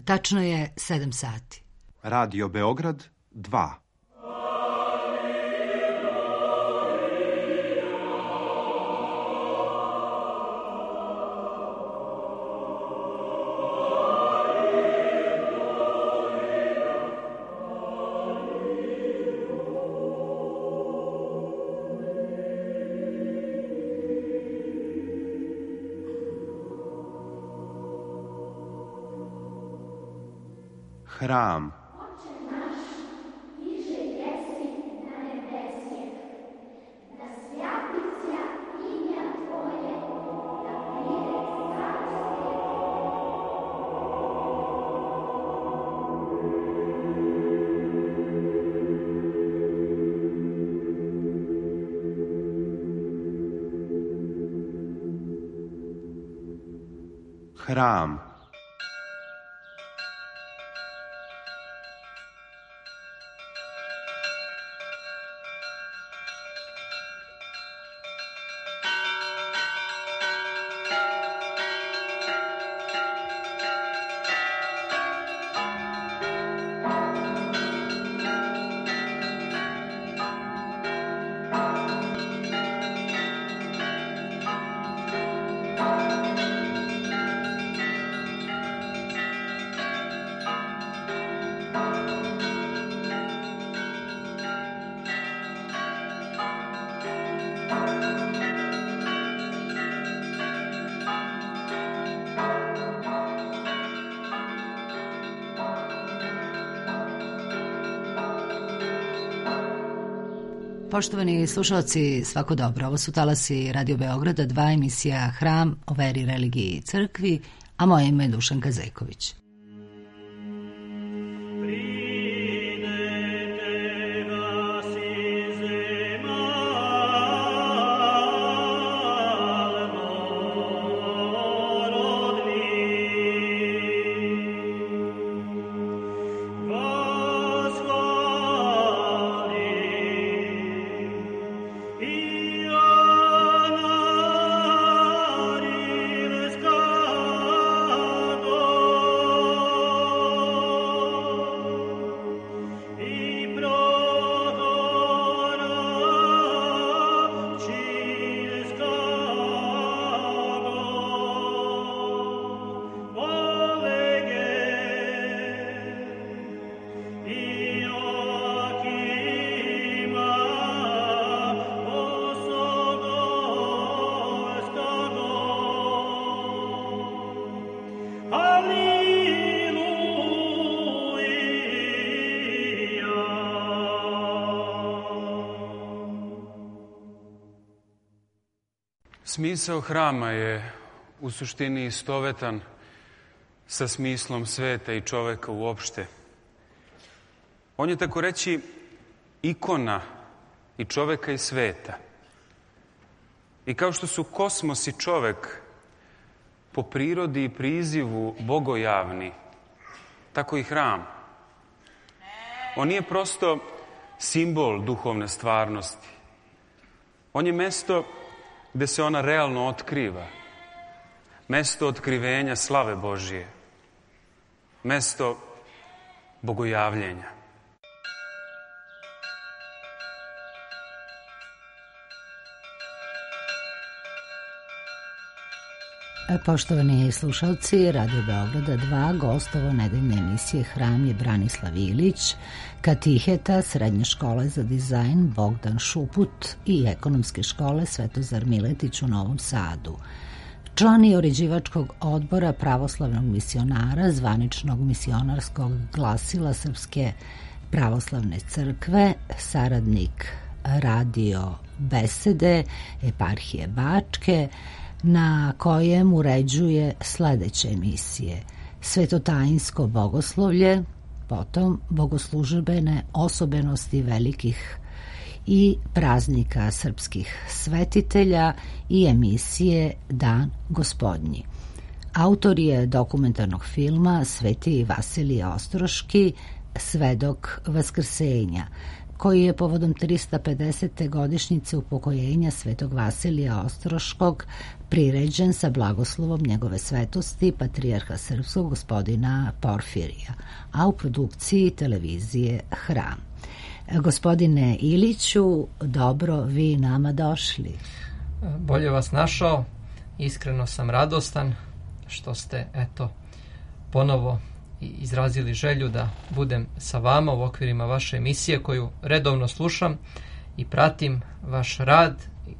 Tačno je 7 sati. Radio Beograd 2. Hram. Hram. Poštovani slušalci, svako dobro. Ovo su talasi Radio Beograda 2, emisija Hram o veri, religiji i crkvi, a moje ime je Dušanka Zeković. Smisao hrama je u suštini istovetan sa smislom sveta i čoveka uopšte. On je, tako reći, ikona i čoveka i sveta. I kao što su kosmos i čovek po prirodi i prizivu bogojavni, tako i hram. On nije prosto simbol duhovne stvarnosti. On je mesto gde se ona realno otkriva. Mesto otkrivenja slave Božije. Mesto bogojavljenja. Poštovani slušalci, Radio Beograda 2, gost ovo nedeljne emisije Hram je Branislav Ilić, katiheta Srednje škole za dizajn Bogdan Šuput i Ekonomske škole Svetozar Miletić u Novom Sadu. Član je uređivačkog odbora pravoslavnog misionara, zvaničnog misionarskog glasila Srpske pravoslavne crkve, saradnik radio besede Eparhije Bačke, na kojem uređuje sledeće emisije: Svetotajinsko bogoslovlje, potom bogoslužbene osobenosti velikih i praznika srpskih svetitelja i emisije Dan Gospodnji. Autor je dokumentarnog filma Sveti Vasilije Ostroški, Svedok Vaskrsenja, koji je povodom 350. godišnjice upokojenja Svetog Vasilija Ostroškog priređen sa blagoslovom njegove svetosti patrijarha srpskog gospodina Porfirija, a u produkciji televizije Hram. Gospodine Iliću, dobro vi nama došli. Bolje vas našao, iskreno sam radostan što ste ponovo izrazili želju da budem sa vama u okvirima vaše emisije koju redovno slušam i pratim vaš rad.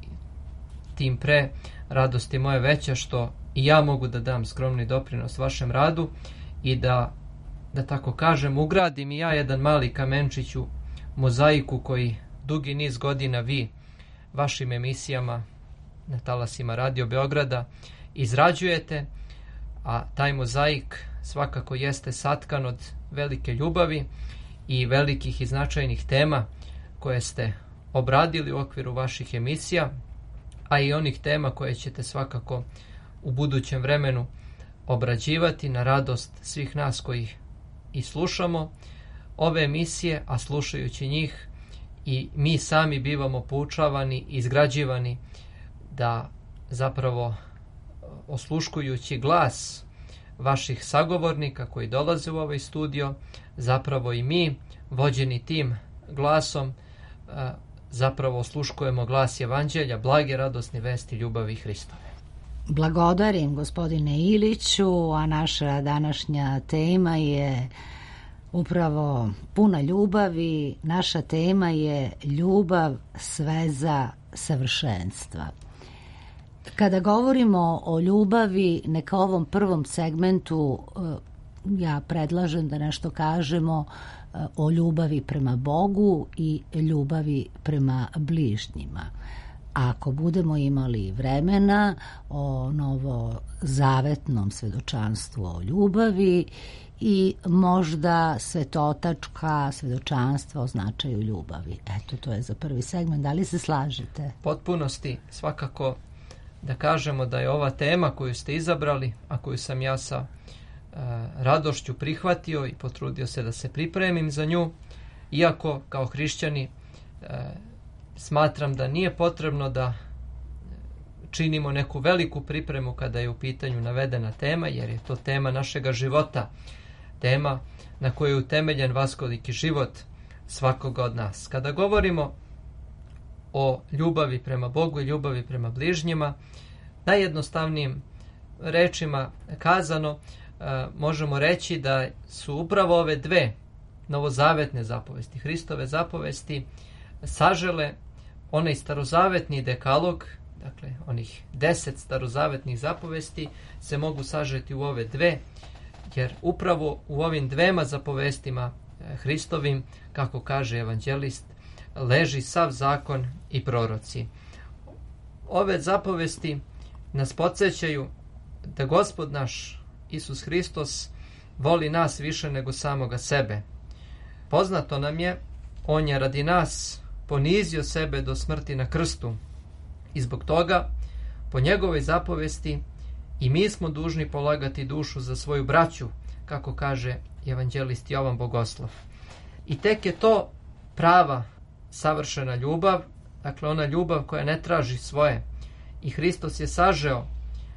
Tim pre radost je moja veća što i ja mogu da dam skromni doprinos vašem radu i da tako kažem, ugradim i ja jedan mali kamenčić u mozaiku koji dugi niz godina vi vašim emisijama na talasima Radio Beograda izrađujete, a taj mozaik svakako jeste satkan od velike ljubavi i velikih i značajnih tema koje ste obradili u okviru vaših emisija, a i onih tema koje ćete svakako u budućem vremenu obrađivati na radost svih nas koji i slušamo ove emisije, a slušajući njih i mi sami bivamo poučavani, izgrađivani da zapravo osluškujući glas vaših sagovornika koji dolaze u ovaj studio, zapravo i mi, vođeni tim glasom, zapravo osluškujemo glas Evanđelja, blage, radosne vesti ljubavi Hristove. Blagodarim gospodine Iliću, a naša današnja tema je upravo puna ljubavi. Naša tema je ljubav, sveza, savršenstva. Kada govorimo o ljubavi, neka ovom prvom segmentu ja predlažem da nešto kažemo o ljubavi prema Bogu i ljubavi prema bližnjima. Ako budemo imali vremena, o novozavetnom svedočanstvu o ljubavi i možda svetotačka svedočanstva o značaju ljubavi. Eto, to je za prvi segment. Da li se slažete? Potpunosti, svakako da kažemo da je ova tema koju ste izabrali, a koju sam ja sa radošću prihvatio i potrudio se da se pripremim za nju, iako kao hrišćani smatram da nije potrebno da činimo neku veliku pripremu kada je u pitanju navedena tema, jer je to tema našega života, tema na kojoj je utemeljen vaskoliki život svakoga od nas. Kada govorimo o ljubavi prema Bogu i ljubavi prema bližnjima, najjednostavnijim rečima kazano, možemo reći da su upravo ove dve novozavetne zapovesti, Hristove zapovesti, sažele onaj starozavetni dekalog, dakle onih 10 starozavetnih zapovesti se mogu sažeti u ove dve, jer upravo u ovim dvema zapovestima Hristovim, kako kaže evanđelist, leži sav zakon i proroci. Ove zapovesti nas podsjećaju da Gospod naš Isus Hristos voli nas više nego samoga sebe. Poznato nam je, on je radi nas ponizio sebe do smrti na krstu i zbog toga po njegovoj zapovesti i mi smo dužni polagati dušu za svoju braću, kako kaže evanđelist Jovan Bogoslov. I tek je to prava savršena ljubav, dakle ona ljubav koja ne traži svoje. I Hristos je sažeo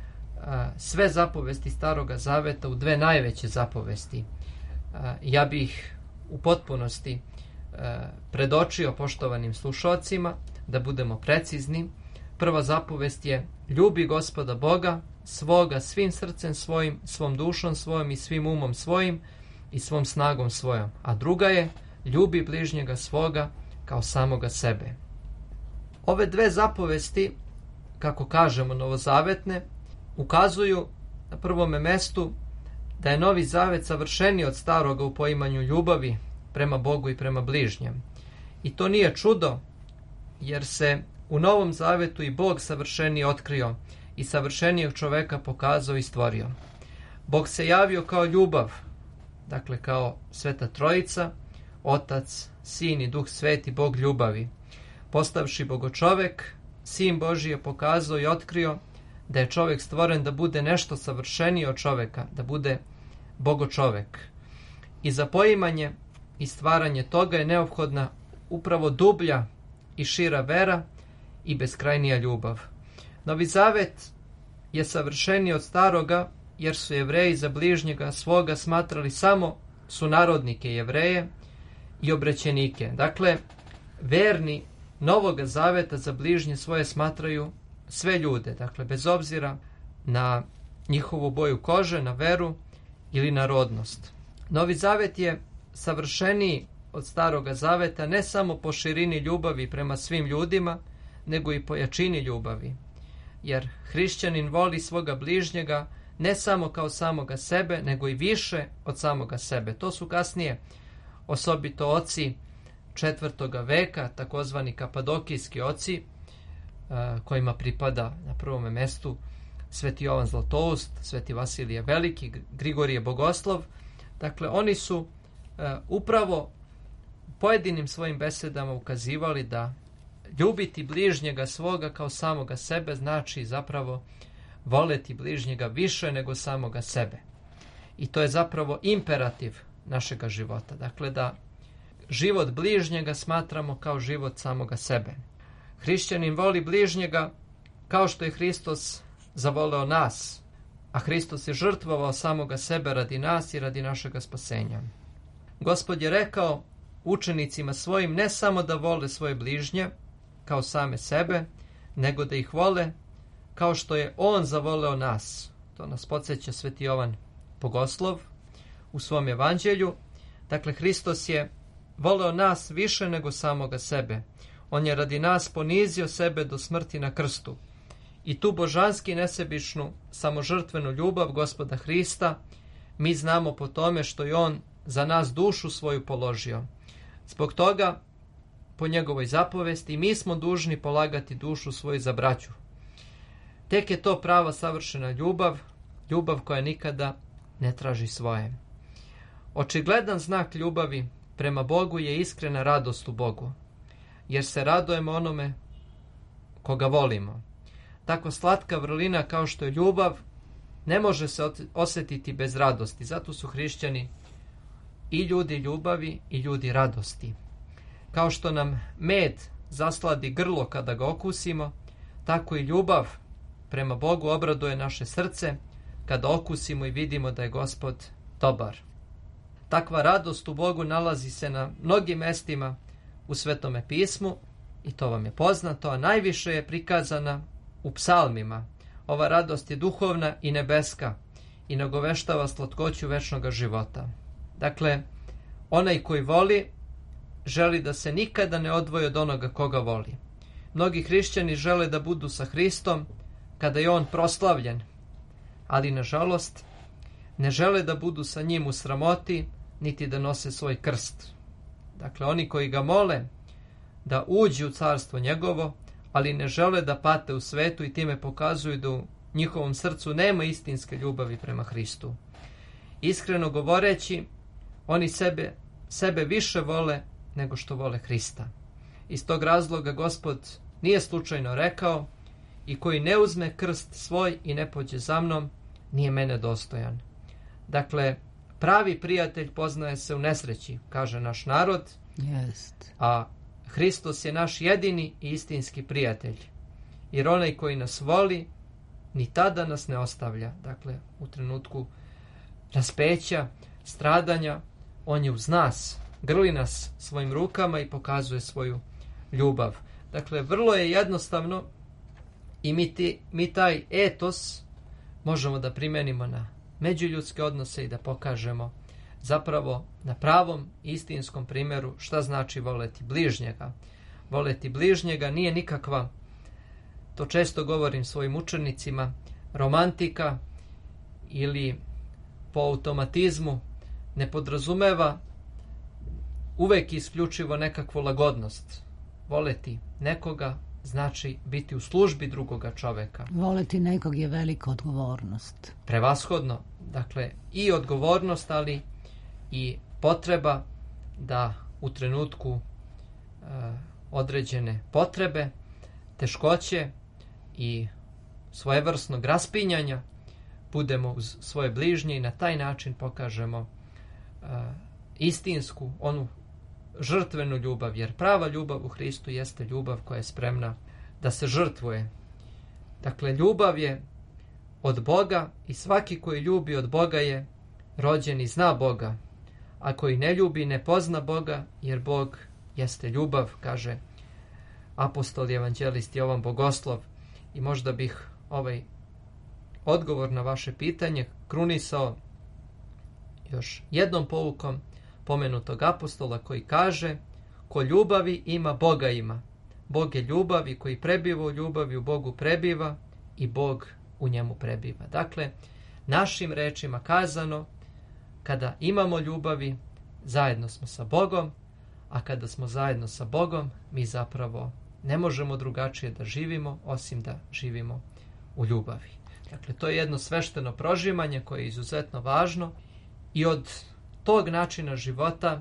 sve zapovesti Staroga Zaveta u dve najveće zapovesti. Ja bih u potpunosti predočio poštovanim slušalcima da budemo precizni. Prva zapovest je ljubi Gospoda Boga svoga svim srcem svojim, svom dušom svojom i svim umom svojim i svom snagom svojom. A druga je ljubi bližnjega svoga kao samoga sebe. Ove dve zapovesti, kako kažemo novozavetne, ukazuju na prvome mestu da je Novi Zavet savršeniji od staroga u poimanju ljubavi prema Bogu i prema bližnjem. I to nije čudo, jer se u Novom Zavetu i Bog savršenije otkrio i savršenijeg čoveka pokazao i stvorio. Bog se javio kao ljubav, dakle kao Sveta Trojica, Otac, Sin i Duh Sveti, Bog ljubavi. Postavši Bogočovek, Sin Božji je pokazao i otkrio da je čovek stvoren da bude nešto savršenije od čoveka, da bude Bogočovek. I za poimanje i stvaranje toga je neophodna upravo dublja i šira vera i beskrajnija ljubav. Novi Zavet je savršeniji od staroga, jer su Jevreji za bližnjega svoga smatrali samo sunarodnike Jevreje i obrećenike. Dakle, verni Novoga Zaveta za bližnje svoje smatraju sve ljude, dakle, bez obzira na njihovu boju kože, na veru ili na rodnost. Novi Zavet je savršeniji od Staroga Zaveta ne samo po širini ljubavi prema svim ljudima, nego i po jačini ljubavi. Jer hrišćanin voli svoga bližnjega ne samo kao samoga sebe, nego i više od samoga sebe. To su kasnije osobito oci 4. veka, takozvani kapadokijski oci, kojima pripada na prvom mestu Sveti Jovan Zlatoust, Sveti Vasilije Veliki, Grigorije Bogoslov. Dakle, oni su upravo pojedinim svojim besedama ukazivali da ljubiti bližnjega svoga kao samoga sebe znači zapravo voleti bližnjega više nego samoga sebe. I to je zapravo imperativ našega života. Dakle, da život bližnjega smatramo kao život samoga sebe. Hrišćanin voli bližnjega kao što je Hristos zavoleo nas, a Hristos je žrtvovao samoga sebe radi nas i radi našega spasenja. Gospod je rekao učenicima svojim ne samo da vole svoje bližnje kao same sebe, nego da ih vole kao što je On zavoleo nas. To nas podsjeća Sveti Jovan Bogoslov u svom evanđelju. Dakle, Hristos je voleo nas više nego samoga sebe. On je radi nas ponizio sebe do smrti na krstu. I tu božanski nesebičnu samožrtvenu ljubav Gospoda Hrista mi znamo po tome što je On za nas dušu svoju položio. Zbog toga, po njegovoj zapovesti, mi smo dužni polagati dušu svoju za braću. Tek je to prava savršena ljubav, ljubav koja nikada ne traži svoje. Očigledan znak ljubavi prema Bogu je iskrena radost u Bogu, jer se radujemo onome koga volimo. Tako slatka vrlina kao što je ljubav ne može se osjetiti bez radosti. Zato su hrišćani i ljudi ljubavi i ljudi radosti. Kao što nam med zasladi grlo kada ga okusimo, tako i ljubav prema Bogu obraduje naše srce kada okusimo i vidimo da je Gospod dobar. Takva radost u Bogu nalazi se na mnogim mestima u Svetome pismu i to vam je poznato, a najviše je prikazana u psalmima. Ova radost je duhovna i nebeska i nagoveštava slatkoću večnog života. Dakle, onaj koji voli želi da se nikada ne odvoji od onoga koga voli. Mnogi hrišćani žele da budu sa Hristom kada je On proslavljen, ali nažalost ne žele da budu sa njim u sramoti, niti da nose svoj krst. Dakle, oni koji ga mole da uđu u carstvo njegovo, ali ne žele da pate u svetu i time pokazuju da u njihovom srcu nema istinske ljubavi prema Hristu. Iskreno govoreći, oni sebe više vole nego što vole Hrista. Iz tog razloga Gospod nije slučajno rekao: i koji ne uzme krst svoj i ne pođe za mnom, nije mene dostojan. Dakle, pravi prijatelj poznaje se u nesreći, kaže naš narod, a Hristos je naš jedini i istinski prijatelj. Jer onaj koji nas voli, ni tada nas ne ostavlja. Dakle, u trenutku raspeća, stradanja, On je uz nas, grli nas svojim rukama i pokazuje svoju ljubav. Dakle, vrlo je jednostavno i mi taj etos možemo da primenimo na međuljudske odnose i da pokažemo zapravo na pravom istinskom primjeru šta znači voleti bližnjega. Voleti bližnjega nije nikakva, to često govorim svojim učenicima, romantika ili po automatizmu ne podrazumeva uvek isključivo nekakvu lagodnost. Voleti nekoga znači biti u službi drugoga čoveka. Voleti nekog je velika odgovornost. Prevashodno, dakle, i odgovornost, ali i potreba da u trenutku određene potrebe, teškoće i svojevrsnog raspinjanja budemo uz svoje bližnje i na taj način pokažemo istinsku, onu žrtvenu ljubav, jer prava ljubav u Hristu jeste ljubav koja je spremna da se žrtvuje. Dakle, ljubav je od Boga i svaki koji ljubi od Boga je rođen i zna Boga, a koji ne ljubi ne pozna Boga, jer Bog jeste ljubav, kaže apostol i evanđelist Jovan Bogoslov. I možda bih ovaj odgovor na vaše pitanje krunisao još jednom poukom pomenutog apostola koji kaže: ko ljubavi ima, Boga ima. Bog je ljubav i koji prebiva u ljubavi u Bogu prebiva i Bog u njemu prebiva. Dakle, našim rečima kazano, kada imamo ljubavi, zajedno smo sa Bogom, a kada smo zajedno sa Bogom, mi zapravo ne možemo drugačije da živimo, osim da živimo u ljubavi. Dakle, to je jedno svešteno prožimanje koje je izuzetno važno i od tog načina života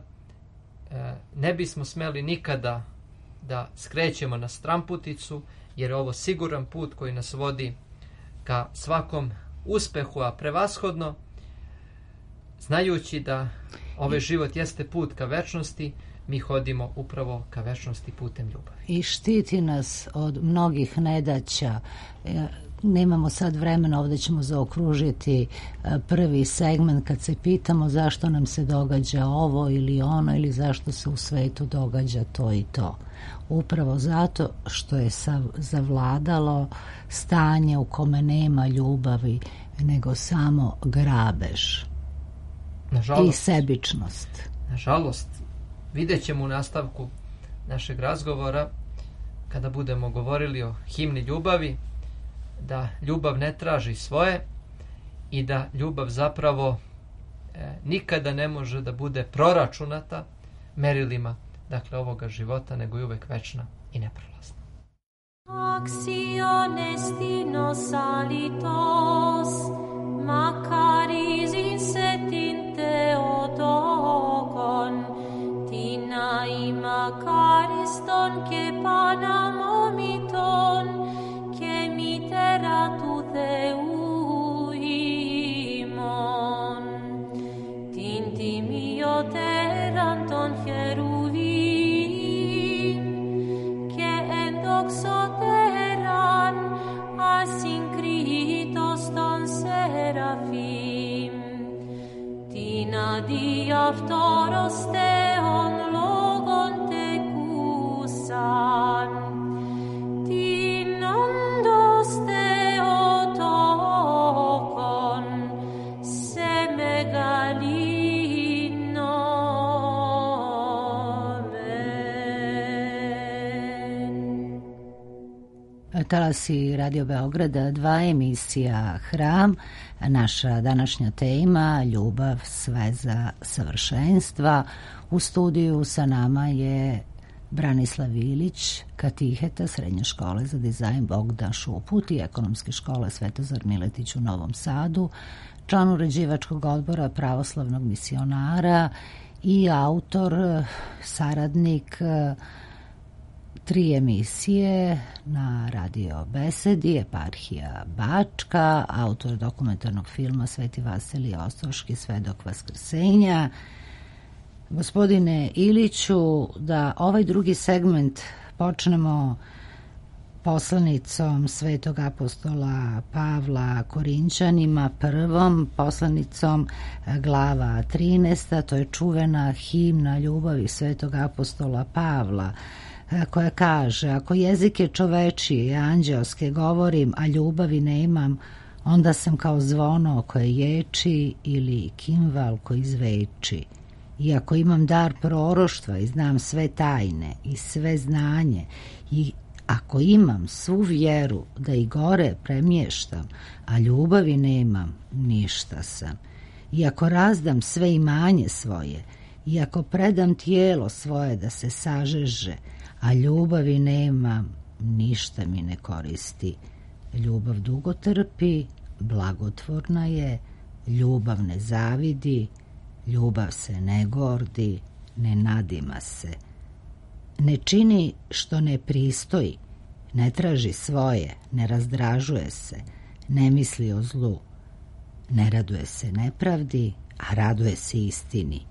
ne bismo smeli nikada da skrećemo na stramputicu, jer je ovo siguran put koji nas vodi ka svakom uspehu, a prevashodno znajući da ovaj život jeste put ka večnosti, mi hodimo upravo ka večnosti putem ljubavi. I štiti nas od mnogih nedaća. Nemamo sad vremena, ovdje ćemo zaokružiti prvi segment kad se pitamo zašto nam se događa ovo ili ono, ili zašto se u svetu događa to i to. Upravo zato što je zavladalo stanje u kome nema ljubavi, nego samo grabež. Nažalost, i sebičnost. Nažalost, vidjet ćemo u nastavku našeg razgovora, kada budemo govorili o himni ljubavi, da ljubav ne traži svoje i da ljubav zapravo nikada ne može da bude proračunata merilima, dakle, ovoga života, nego je uvek večna i neprolazna. Acciones dinos alitos, macaris insetin Theotokon, tina i macariston che panam omiton, che miteratu Theuimon, tinti mio teranton cheruvim, che endoxoteran asynkritos ton serafim, tina diaptoros theon logon tekusan, tinondos Theotokon se megalino men. Talasi Radio Beograda, 2 emisija Hram. Naša današnja tema ljubav, sveza, savršenstva. U studiju sa nama je Branislav Ilić, katiheta Srednje škole za dizajn Bogdan Šuput i Ekonomske škole Svetozar Miletić u Novom Sadu, član uređivačkog odbora pravoslavnog misionara i autor, saradnik 3 emisije na Radio Besedi, Eparhija Bačka, autor dokumentarnog filma Sveti Vasilije Ostroški, Svedok Vaskrsenja. Gospodine Iliću, da ovaj drugi segment počnemo poslanicom Svetog apostola Pavla Korinćanima, prvom poslanicom, glava 13, to je čuvena himna ljubavi Svetog apostola Pavla, koja kaže: ako jezike čovečije i anđelske govorim, a ljubavi nemam, onda sam kao zvono koje ječi ili kimval koji zveči. I ako imam dar proroštva i znam sve tajne i sve znanje, i ako imam svu vjeru da i gore premještam, a ljubavi nemam, ništa sam. I ako razdam sve imanje svoje, i ako predam tijelo svoje da se sažeže, a ljubavi nemam, ništa mi ne koristi. Ljubav dugo trpi, blagotvorna je, ljubav ne zavidi, ljubav se ne gordi, ne nadima se. Ne čini što ne pristoji, ne traži svoje, ne razdražuje se, ne misli o zlu, ne raduje se nepravdi, a raduje se istini.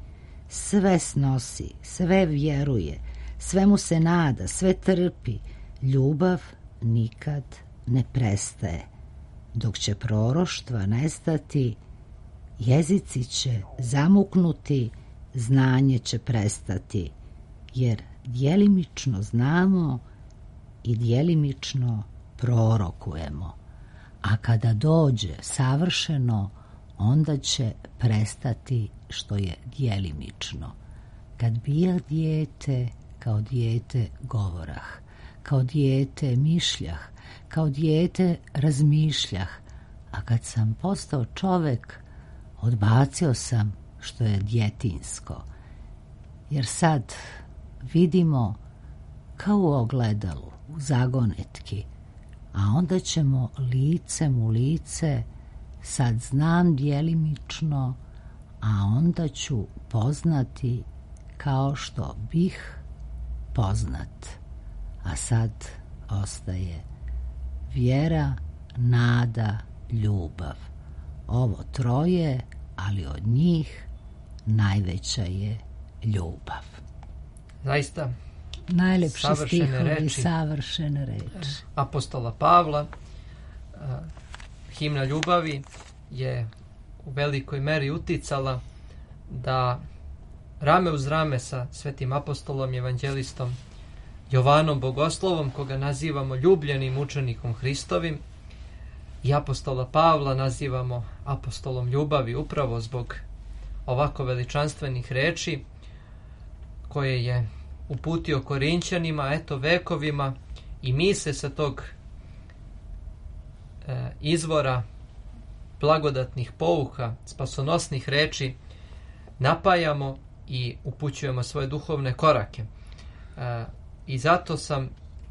sve snosi, sve vjeruje, sve mu se nada, sve trpi. Ljubav nikad ne prestaje. Dok će proroštva nestati, jezici će zamuknuti, znanje će prestati, jer djelimično znamo i djelimično prorokujemo. A kada dođe savršeno, onda će prestati što je djelimično. Kad bijah dijete, kao dijete govorah, kao dijete mišljah, kao dijete razmišljah, a kad sam postao čovek, odbacio sam što je djetinsko. Jer sad vidimo kao u ogledalu, u zagonetki, a onda ćemo licem u lice, sad znam djelimično, a onda ću poznati kao što bih poznat. A sad ostaje vjera, nada, ljubav. Ovo troje, ali od njih najveća je ljubav. Zaista najlepši stihovi, reči. Savršene reči apostola Pavla. Himna ljubavi je u velikoj meri uticala da rame uz rame sa svetim apostolom i evanđelistom Jovanom Bogoslovom, koga nazivamo ljubljenim učenikom Hristovim, i apostola Pavla nazivamo apostolom ljubavi upravo zbog ovako veličanstvenih reči koje je uputio Korinćanima, eto vekovima, i mi se sa tog izvora blagodatnih pouka, spasonosnih reči napajamo i upućujemo svoje duhovne korake. I zato sam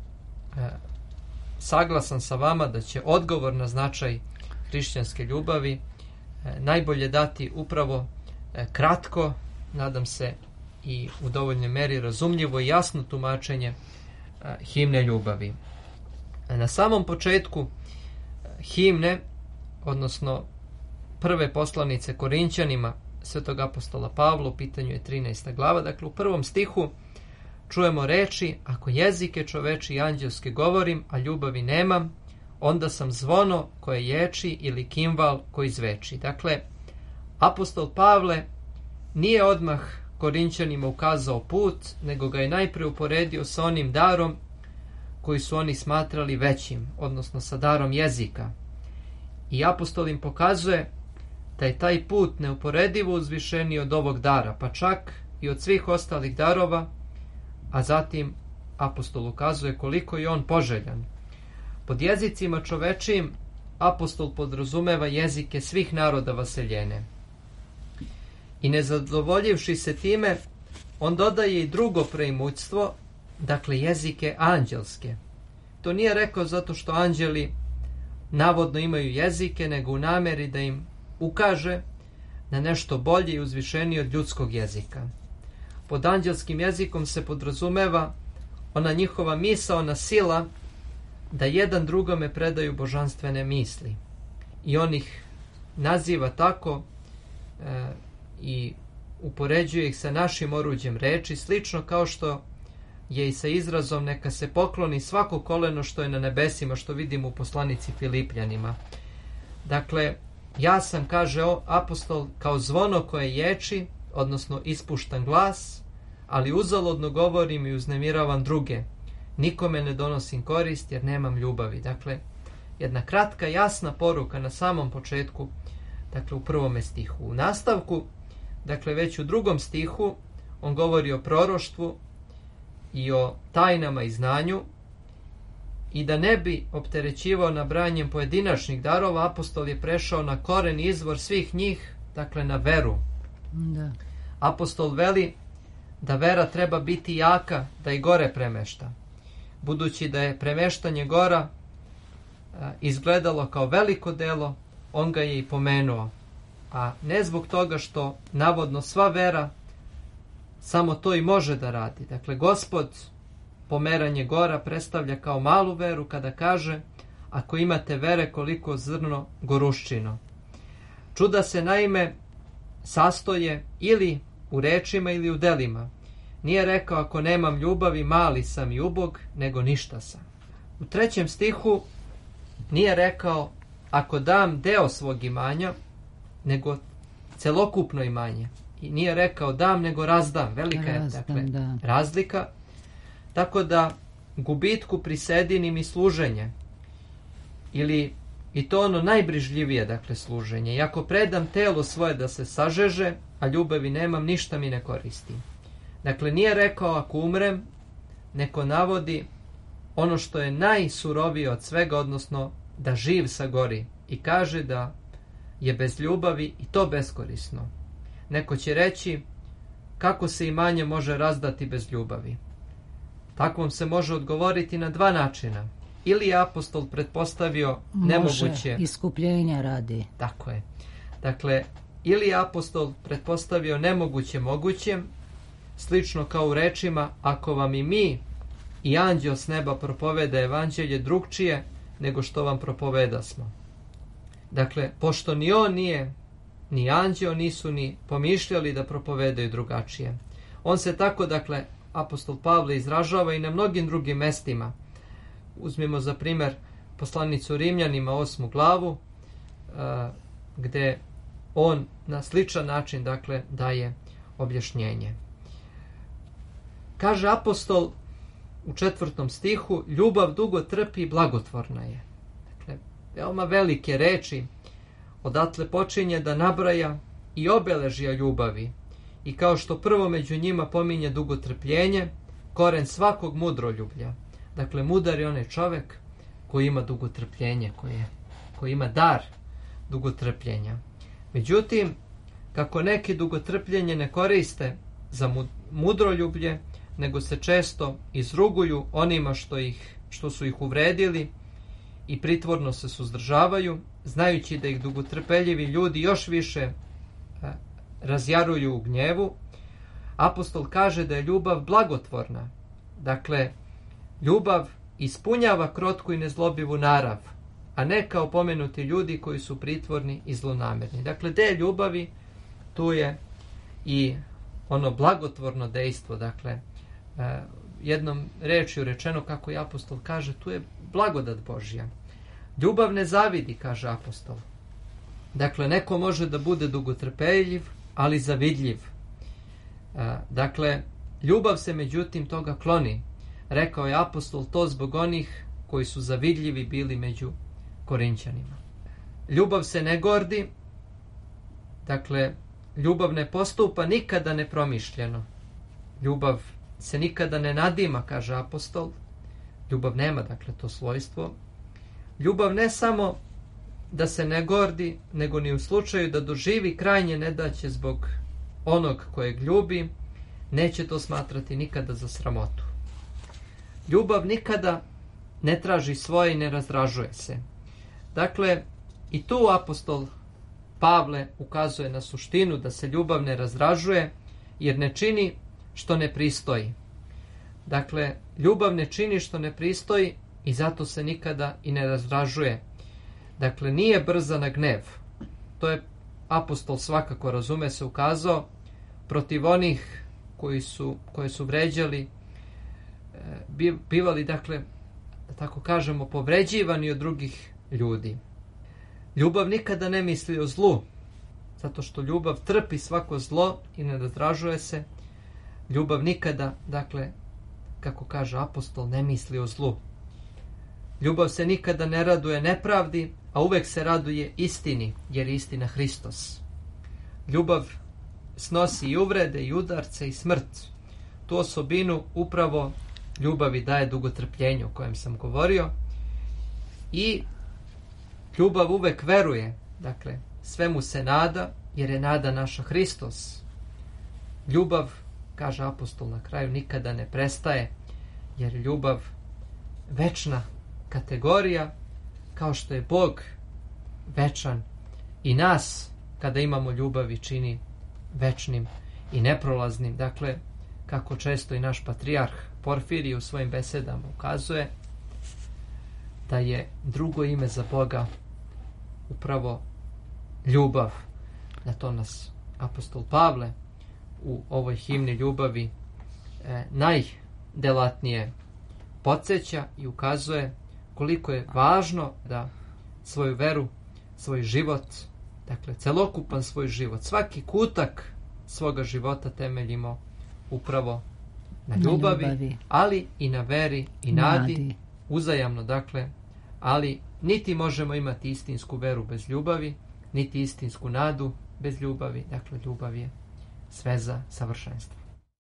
saglasan sa vama da će odgovor na značaj hrišćanske ljubavi najbolje dati upravo kratko, nadam se i u dovoljnoj meri razumljivo i jasno tumačenje himne ljubavi. Na samom početku himne, odnosno prve poslanice Korinćanima svetog apostola Pavla, u pitanju je 13. glava, dakle u prvom stihu čujemo reči: ako jezike čoveči i anđelske govorim, a ljubavi nemam, onda sam zvono koje ječi ili kimval koji zveči. Dakle, apostol Pavle nije odmah Korinćanima ukazao put, nego ga je najprije uporedio sa onim darom koji su oni smatrali većim, odnosno sa darom jezika. I apostol im pokazuje da je taj put neuporedivo uzvišeniji od ovog dara, pa čak i od svih ostalih darova, a zatim apostol ukazuje koliko je on poželjan. Pod jezicima čovečijim apostol podrazumeva jezike svih naroda vaseljene. I nezadovoljivši se time, on dodaje i drugo preimućstvo, dakle jezike anđelske. To nije rekao zato što anđeli navodno imaju jezike, nego u nameri da im ukaže na nešto bolje i uzvišenije od ljudskog jezika. Pod anđelskim jezikom se podrazumeva ona njihova misaona sila da jedan drugome predaju božanstvene misli. I on ih naziva tako i upoređuje ih sa našim oruđem reči, slično kao što je i sa izrazom neka se pokloni svako koleno što je na nebesima, što vidimo u poslanici Filipljanima. Dakle, ja sam, kaže apostol, kao zvono koje ječi, odnosno ispuštan glas, ali uzaludno govorim i uznemiravam druge. Nikome ne donosim korist jer nemam ljubavi. Dakle, jedna kratka, jasna poruka na samom početku, dakle u prvome stihu. U nastavku, dakle već u drugom stihu, on govori o proroštvu i o tajnama i znanju, i da ne bi opterećivao nabrajanjem pojedinačnih darova, apostol je prešao na koren i izvor svih njih, dakle na veru. Da. Apostol veli da vera treba biti jaka, da i gore premešta. Budući da je premeštanje gora izgledalo kao veliko delo, on ga je i pomenuo. A ne zbog toga što navodno sva vera samo to i može da radi. Dakle, Gospod pomeranje gora predstavlja kao malu veru kada kaže: ako imate vere koliko zrno goruščino. Čuda se naime sastoje ili u rečima ili u delima. Nije rekao ako nemam ljubavi, mali sam i ubog, nego ništa sam. U 3. stihu nije rekao ako dam deo svog imanja, nego celokupno imanje. I nije rekao dam, nego razdam. Velika je razlika. Tako da gubitku prisedi mi služenje. Ili i to ono najbrižljivije, dakle, služenje. I ako predam telo svoje da se sažeže, a ljubavi nemam, ništa mi ne koristi. Dakle, nije rekao ako umrem, neko navodi ono što je najsurovije od svega, odnosno da živ sagori. I kaže da je bez ljubavi i to beskorisno. Neko će reći kako se imanje može razdati bez ljubavi. Takvom se može odgovoriti na 2 načina. Ili je apostol pretpostavio nemoguće... Može, iskupljenja radi. Tako je. Dakle, ili je apostol pretpostavio nemoguće mogućem, slično kao u rečima ako vam i mi i anđeo s neba propoveda evanđelje drugčije nego što vam propoveda smo. Dakle, pošto ni on nije, ni anđeo nisu ni pomišljali da propovedaju drugačije. On se tako, dakle, apostol Pavle izražava i na mnogim drugim mestima. Uzmimo za primjer poslanicu Rimljanima 8. glavu, gde on na sličan način, dakle, daje objašnjenje. Kaže apostol u 4. stihu, ljubav dugo trpi i blagotvorna je. Dakle, veoma velike reči, odatle počinje da nabraja i obeležja ljubavi. I kao što prvo među njima pominje dugotrpljenje, koren svakog mudroljublja. Dakle, mudar je onaj čovjek koji ima dugotrpljenje, koji ima dar dugotrpljenja. Međutim, kako neki dugotrpljenje ne koriste za mudroljublje, nego se često izruguju onima što su ih uvredili i pritvorno se suzdržavaju, znajući da ih dugotrpeljivi ljudi još više razjaruju u gnjevu, apostol kaže da je ljubav blagotvorna. Dakle, ljubav ispunjava krotku i nezlobivu narav, a ne kao pomenuti ljudi koji su pritvorni i zlonamerni. Dakle, gde je ljubavi, tu je i ono blagotvorno dejstvo. Dakle, jednom rečju rečeno, kako i apostol kaže, tu je blagodat Božja. Ljubav ne zavidi, kaže apostol. Dakle, neko može da bude dugotrpeljiv, ali zavidljiv. Dakle, ljubav se međutim toga kloni. Rekao je apostol to zbog onih koji su zavidljivi bili među Korinćanima. Ljubav se ne gordi, dakle, ljubav ne postupa nikada nepromišljeno. Ljubav se nikada ne nadima, kaže apostol. Ljubav nema, dakle, to svojstvo. Ljubav ne samo da se ne gordi, nego ni u slučaju da doživi krajnje nedaće zbog onog kojeg ljubi, neće to smatrati nikada za sramotu. Ljubav nikada ne traži svoje i ne razdražuje se. Dakle, i tu apostol Pavle ukazuje na suštinu da se ljubav ne razdražuje, jer ne čini što ne pristoji. Dakle, ljubav ne čini što ne pristoji i zato se nikada i ne razdražuje. Dakle, nije brza na gnev. To je apostol svakako, razume se, ukazao protiv onih koje su vređali, bivali, dakle, da tako kažemo, povređivani od drugih ljudi. Ljubav nikada ne misli o zlu, zato što ljubav trpi svako zlo i ne razdražuje se. Ljubav nikada, dakle, kako kaže apostol, ne misli o zlu. Ljubav se nikada ne raduje nepravdi, a uvek se raduje istini, jer je istina Hristos. Ljubav snosi i uvrede, i udarce, i smrt. Tu osobinu upravo ljubavi daje dugotrpljenje o kojem sam govorio. I ljubav uvek veruje, dakle, svemu se nada, jer je nada naša Hristos. Ljubav, kaže apostol na kraju, nikada ne prestaje, jer je ljubav večna kategorija, kao što je Bog večan i nas, kada imamo ljubavi, čini večnim i neprolaznim. Dakle, kako često i naš patrijarh Porfirije u svojim besedama ukazuje, da je drugo ime za Boga upravo ljubav. Na to nas apostol Pavle u ovoj himni ljubavi najdelatnije podsjeća i ukazuje koliko je važno da svoju veru, svoj život, dakle celokupan svoj život, svaki kutak svoga života temeljimo upravo na ljubavi, ali i na veri i nadi, uzajamno dakle, ali niti možemo imati istinsku veru bez ljubavi, niti istinsku nadu bez ljubavi, dakle ljubav je sveza savršenstva.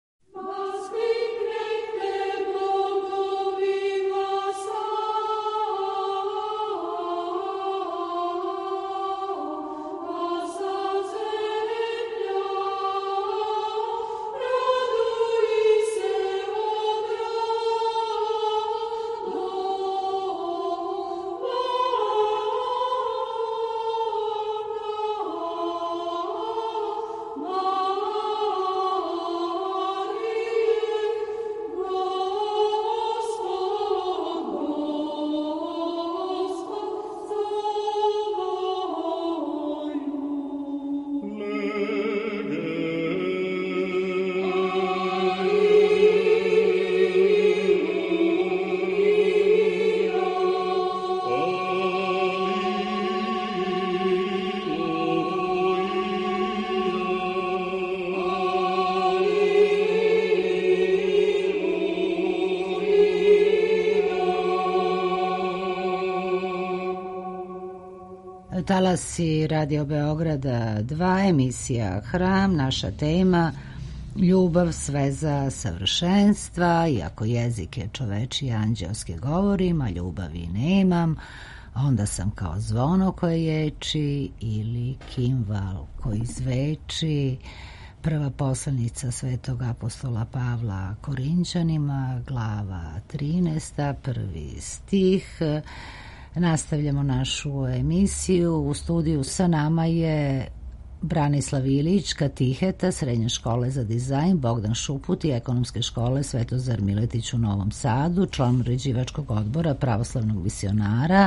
Talasi Radio Beograda 2, emisija Hram, naša tema ljubav, sveza, savršenstva. Iako jezik je čovečiji, anđelski govorim, a ljubavi nemam, onda sam kao zvono koje ječi ili kimval koji zveči. Prva poslanica svetog apostola Pavla Korinćanima, glava 13, prvi stih. Nastavljamo našu emisiju. U studiju sa nama je Branislav Ilić, katiheta Srednje škole za dizajn Bogdan Šuput i Ekonomske škole Svetozar Miletić u Novom Sadu, član uređivačkog odbora Pravoslavnog misionara,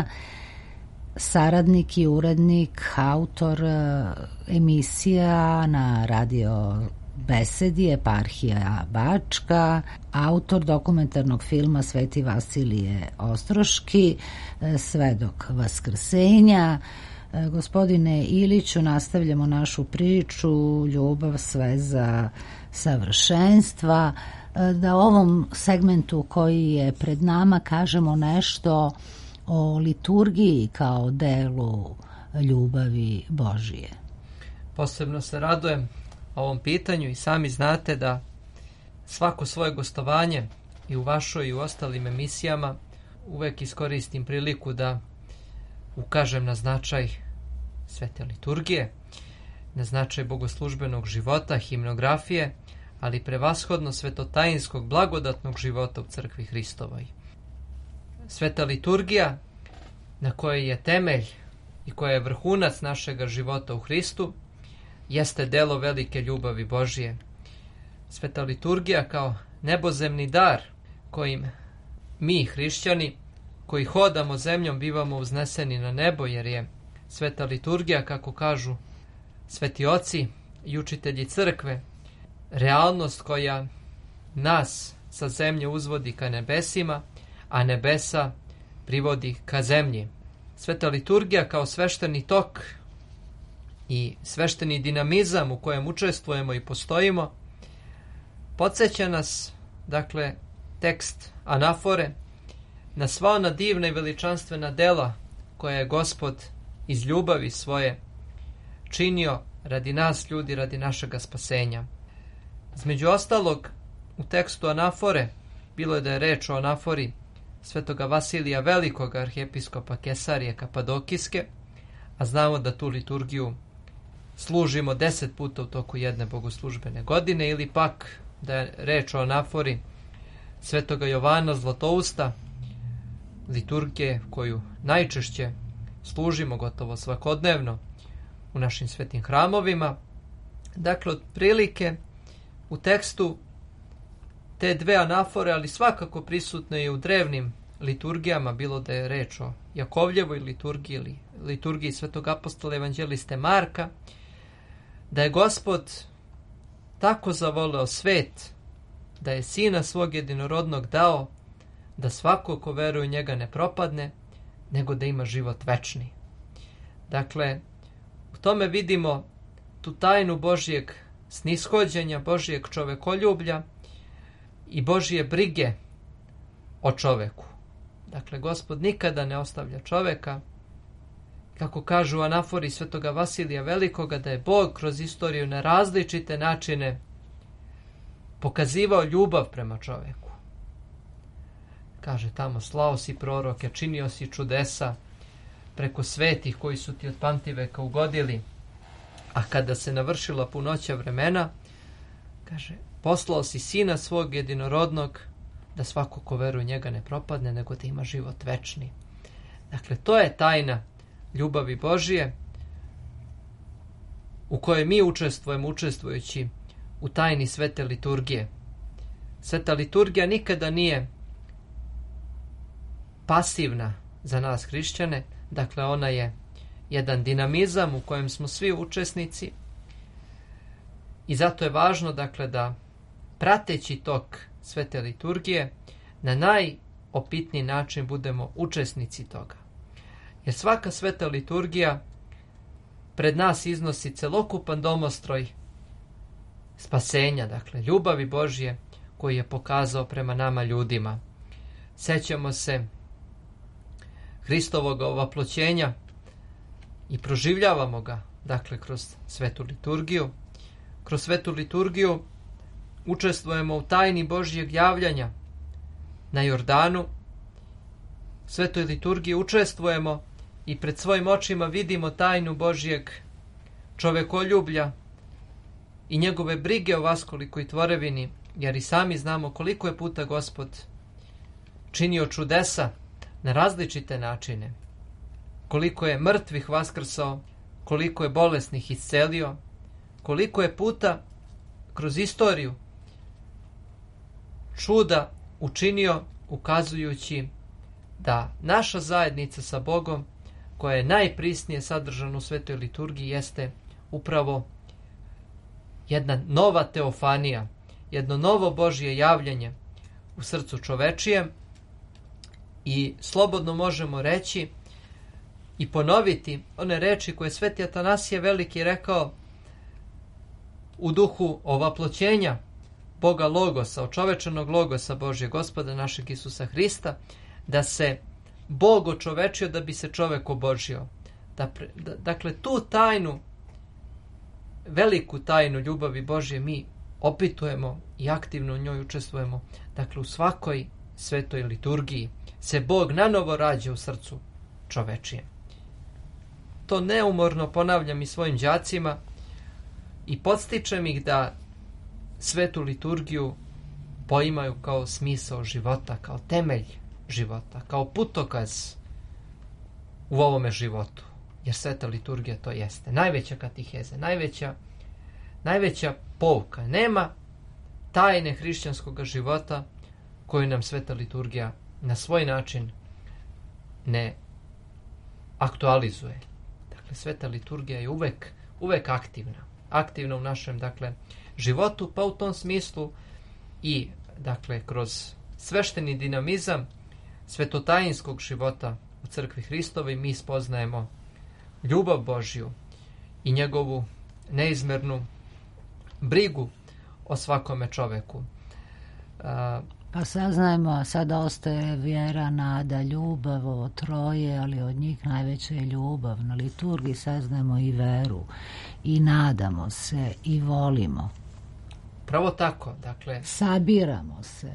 saradnik i urednik, autor emisija na radio Besedi, Eparhija Bačka, autor dokumentarnog filma Sveti Vasilije Ostroški, Svedok Vaskrsenja. Gospodine Iliću, nastavljamo našu priču ljubav, sveza, savršenstva. Da ovom segmentu koji je pred nama kažemo nešto o liturgiji kao delu ljubavi Božije. Posebno se radujem ovom pitanju i sami znate da svako svoje gostovanje i u vašoj i u ostalim emisijama uvek iskoristim priliku da ukažem na značaj svete liturgije, na značaj bogoslužbenog života, himnografije, ali prevashodno svetotajinskog blagodatnog života u crkvi Hristovoj. Sveta liturgija, na kojoj je temelj i koja je vrhunac našega života u Hristu, jeste delo velike ljubavi Božije. Sveta liturgija kao nebozemni dar kojim mi, hrišćani, koji hodamo zemljom, bivamo uzneseni na nebo, jer je sveta liturgija, kako kažu sveti oci i učitelji crkve, realnost koja nas sa zemlje uzvodi ka nebesima, a nebesa privodi ka zemlji. Sveta liturgija kao svešteni tok i svešteni dinamizam u kojem učestvujemo i postojimo, podsjeća nas, dakle, tekst anafore, na sva ona divna i veličanstvena dela koja je Gospod iz ljubavi svoje činio radi nas ljudi, radi našega spasenja. Između ostalog, u tekstu anafore, bilo je da je reč o anafori svetoga Vasilija Velikog, arhijepiskopa Kesarije Kapadokijske, a znamo da tu liturgiju služimo 10 puta u toku jedne bogoslužbene godine, ili pak da je reč o anafori svetoga Jovana Zlatousta, liturgije koju najčešće služimo gotovo svakodnevno u našim svetim hramovima. Dakle, otprilike u tekstu te dve anafore, ali svakako prisutne i u drevnim liturgijama, bilo da je reč o Jakovljevoj liturgiji ili liturgiji svetog apostola evanđeliste Marka, da je Gospod tako zavoleo svet da je Sina svog jedinorodnog dao, da svako ko veruje u njega ne propadne, nego da ima život večni. Dakle, u tome vidimo tu tajnu Božjeg snishođenja, Božjeg čovekoljublja i Božje brige o čoveku. Dakle, Gospod nikada ne ostavlja čoveka. Kako kažu anafori svetoga Vasilija Velikoga, da je Bog kroz istoriju na različite načine pokazivao ljubav prema čoveku. Kaže tamo, slao si proroke, činio si čudesa preko svetih koji su ti od pamtiveka ugodili, a kada se navršila punoća vremena, kaže, poslao si Sina svog jedinorodnog, da svako ko veruje u njega ne propadne, nego da ima život večni. Dakle, to je tajna ljubavi Božije u kojoj mi učestvujemo, učestvujući u tajni svete liturgije. Sveta liturgija nikada nije pasivna za nas hrišćane, dakle ona je jedan dinamizam u kojem smo svi učesnici i zato je važno, dakle, da prateći tok svete liturgije na najopitniji način budemo učesnici toga. Jer svaka sveta liturgija pred nas iznosi celokupan domostroj spasenja, dakle ljubavi Božje koji je pokazao prema nama ljudima. Sećamo se Hristovog ovaploćenja i proživljavamo ga, dakle, kroz svetu liturgiju. Kroz svetu liturgiju učestvujemo u tajni Božjeg javljanja na Jordanu. U svetoj liturgiji učestvujemo i pred svojim očima vidimo tajnu Božjeg čovekoljublja i njegove brige o vaskolikoj tvorevini, jer i sami znamo koliko je puta Gospod činio čudesa na različite načine, koliko je mrtvih vaskrsao, koliko je bolesnih iscelio, koliko je puta kroz istoriju čuda učinio, ukazujući da naša zajednica sa Bogom, koja je najprisnije sadržana u svetoj liturgiji, jeste upravo jedna nova teofanija, jedno novo Božje javljanje u srcu čovečijem i slobodno možemo reći i ponoviti one reči koje sveti Atanasije Veliki rekao u duhu ovaploćenja Boga Logosa, očovečenog Logosa Božje, Gospoda našeg Isusa Hrista, da se Bog očovečio da bi se čovek obožio. Dakle, tu tajnu, veliku tajnu ljubavi Božje mi opitujemo i aktivno u njoj učestvujemo. Dakle, u svakoj svetoj liturgiji se Bog nanovo rađa u srcu čovečijem. To neumorno ponavljam i svojim đacima i podstičem ih da svetu liturgiju poimaju kao smisao života, kao temelj života, kao putokaz u ovome životu. Jer sveta liturgija to jeste. Najveća katiheza, najveća pouka. Nema tajne hrišćanskog života koju nam sveta liturgija na svoj način ne aktualizuje. Dakle, sveta liturgija je uvek aktivna. Aktivna u našem, dakle, životu, pa u tom smislu i, dakle, kroz svešteni dinamizam svetotajinskog života u crkvi Hristovoj mi spoznajemo ljubav Božju i njegovu neizmernu brigu o svakome čoveku. Pa saznajmo, sada ostaje vjera, nada, ljubav, ovo troje, ali od njih najveća je ljubav. Na liturgiji saznajemo i veru, i nadamo se, i volimo. Pravo tako, dakle... Sabiramo se.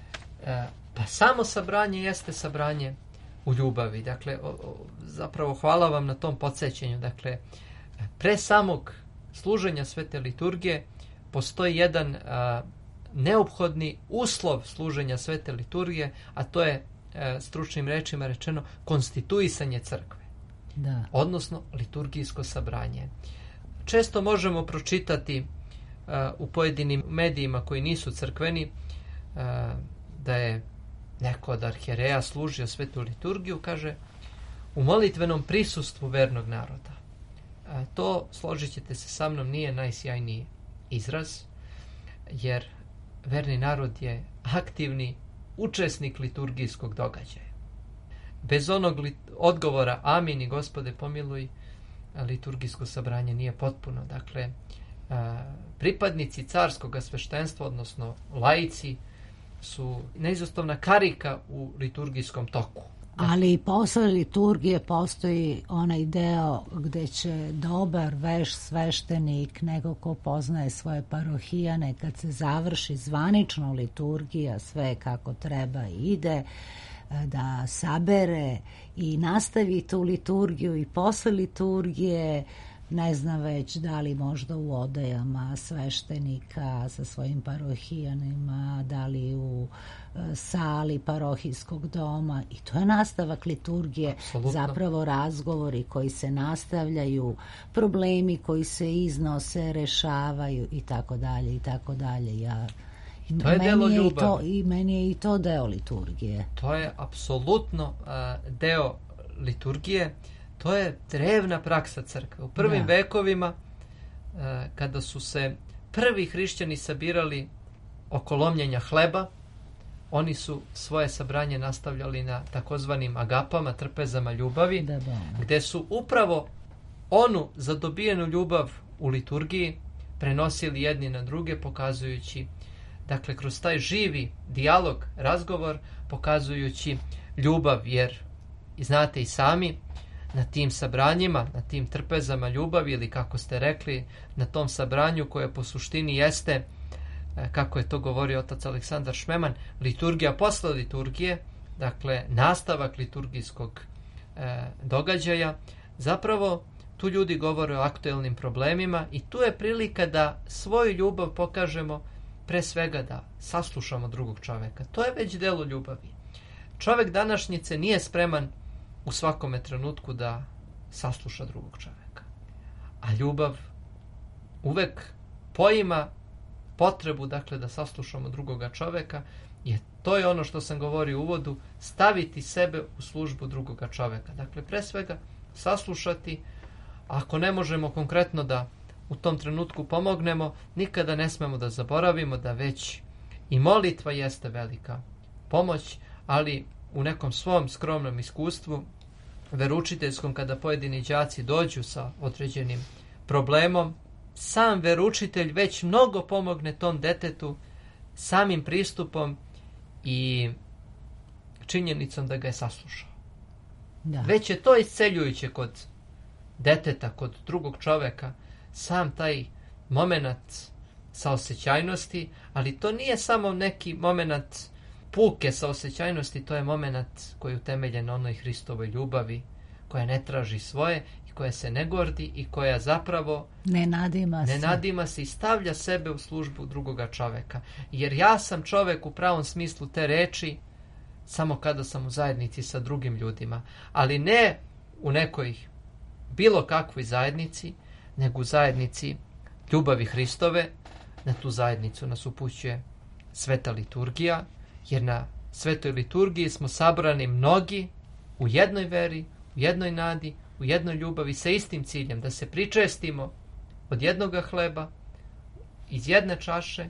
Pa samo sabranje jeste sabranje u ljubavi. Dakle, zapravo hvala vam na tom podsjećanju. Dakle, pre samog služenja svete liturgije postoji jedan neophodni uslov služenja svete liturgije, a to je stručnim rečima rečeno konstituisanje crkve. Da. Odnosno liturgijsko sabranje. Često možemo pročitati u pojedinim medijima koji nisu crkveni da je neko od arhijereja služio svetu liturgiju, kaže, u molitvenom prisustvu vernog naroda. To, složit ćete se sa mnom, nije najsjajniji izraz. jer verni narod je aktivni učesnik liturgijskog događaja. Bez onog odgovora amin i Gospode pomiluj, liturgijsko sabranje nije potpuno. Dakle, pripadnici carskog sveštenstva, odnosno laici, su neizostavna karika u liturgijskom toku. Ali i posle liturgije postoji onaj deo gde će dobar veš sveštenik, neko ko poznaje svoje parohijane, kad se završi zvanično liturgija, sve kako treba ide, da sabere i nastavi tu liturgiju i posle liturgije, ne znam već da li možda u odajama sveštenika sa svojim parohijanima, da li u sali parohijskog doma, i to je nastavak liturgije. Absolutno. Zapravo razgovori koji se nastavljaju, problemi koji se iznose, rešavaju i tako dalje i tako dalje. To je delo ljubavi. I meni je i to deo liturgije. To je apsolutno deo liturgije. To je drevna praksa crkve. U prvim vekovima, kada su se prvi hrišćani sabirali oko lomljenja hleba, oni su svoje sabranje nastavljali na takozvanim agapama, trpezama ljubavi, gde su upravo onu zadobijenu ljubav u liturgiji prenosili jedni na druge, pokazujući, dakle, kroz taj živi dijalog, razgovor, pokazujući ljubav, jer znate i sami, na tim sabranjima, na tim trpezama ljubavi, ili kako ste rekli, na tom sabranju koje po suštini jeste, kako je to govorio otac Aleksandar Šmeman, liturgija posle liturgije, dakle nastavak liturgijskog događaja, zapravo tu ljudi govore o aktuelnim problemima i tu je prilika da svoju ljubav pokažemo, pre svega da saslušamo drugog čoveka. To je već delo ljubavi. Čovek današnjice nije spreman u svakome trenutku da sasluša drugog čoveka. A ljubav uvek poima potrebu, dakle, da saslušamo drugoga čoveka, jer to je ono što sam govorio u uvodu, staviti sebe u službu drugoga čoveka. Dakle, pre svega saslušati, ako ne možemo konkretno da u tom trenutku pomognemo, nikada ne smemo da zaboravimo da već i molitva jeste velika pomoć, ali u nekom svom skromnom iskustvu veroučiteljskom, kada pojedini đaci dođu sa određenim problemom, sam veroučitelj već mnogo pomogne tom detetu samim pristupom i činjenicom da ga je saslušao. Da. Već je to isceljujuće kod deteta, kod drugog čoveka, sam taj moment saosećajnosti, ali to nije samo neki moment puke saosećajnosti, to je moment koji je utemeljen na onoj Hristovoj ljubavi, koja ne traži svoje i koja se ne gordi i koja zapravo ne nadima se i stavlja sebe u službu drugoga čoveka. Jer ja sam čovek u pravom smislu te reči samo kada sam u zajednici sa drugim ljudima, ali ne u nekoj bilo kakvoj zajednici, nego u zajednici ljubavi Hristove. Na tu zajednicu nas upućuje sveta liturgija, jer na svetoj liturgiji smo sabrani mnogi u jednoj veri, u jednoj nadi, u jednoj ljubavi, sa istim ciljem, da se pričestimo od jednoga hleba, iz jedne čaše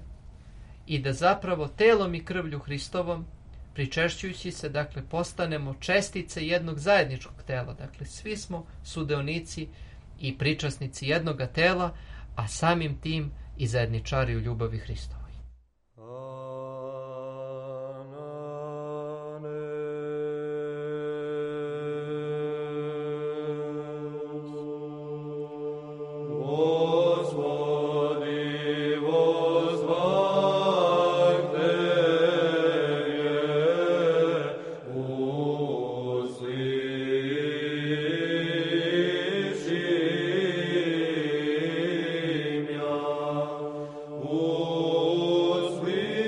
i da zapravo telom i krvlju Hristovom, pričešćujući se, dakle, postanemo čestice jednog zajedničkog tela. Dakle, svi smo sudeonici i pričasnici jednoga tela, a samim tim i zajedničari u ljubavi Hristovoj. Sweet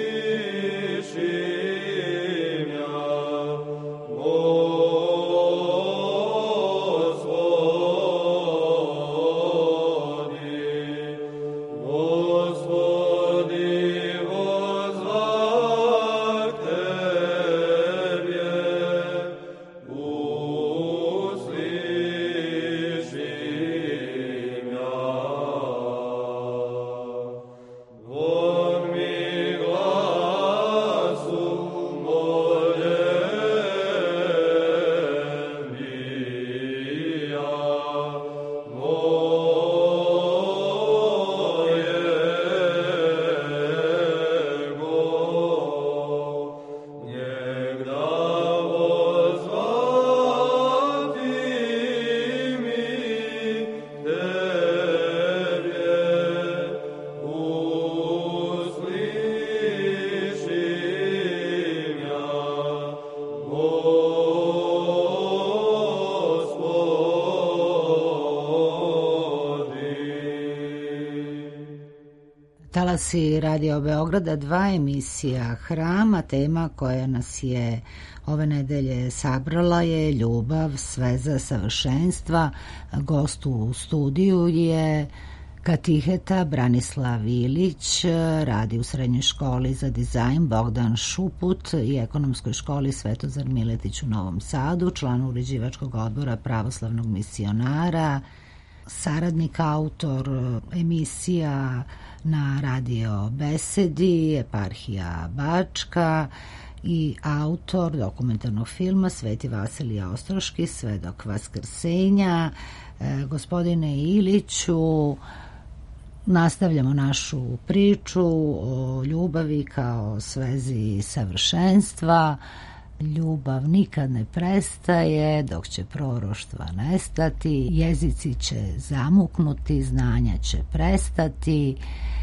Talasi Radio Beograda 2 emisija Hrama. Tema koja nas je ove nedelje sabrala je ljubav, sve za savršenstva. Gost u studiju je katiheta Branislav Ilić, radi u Srednjoj školi za dizajn Bogdan Šuput i Ekonomskoj školi Svetozar Miletić u Novom Sadu, član uređivačkog odbora Pravoslavnog misionara, saradnik, autor emisija na Radio Besedi, Eparhija Bačka i autor dokumentarnog filma Sveti Vasilije Ostroški, Svedok Vaskrsenja. Gospodine Iliću, nastavljamo našu priču o ljubavi kao svezi savršenstva. Ljubav nikad ne prestaje, dok će proroštva nestati, jezici će zamuknuti, znanja će prestati,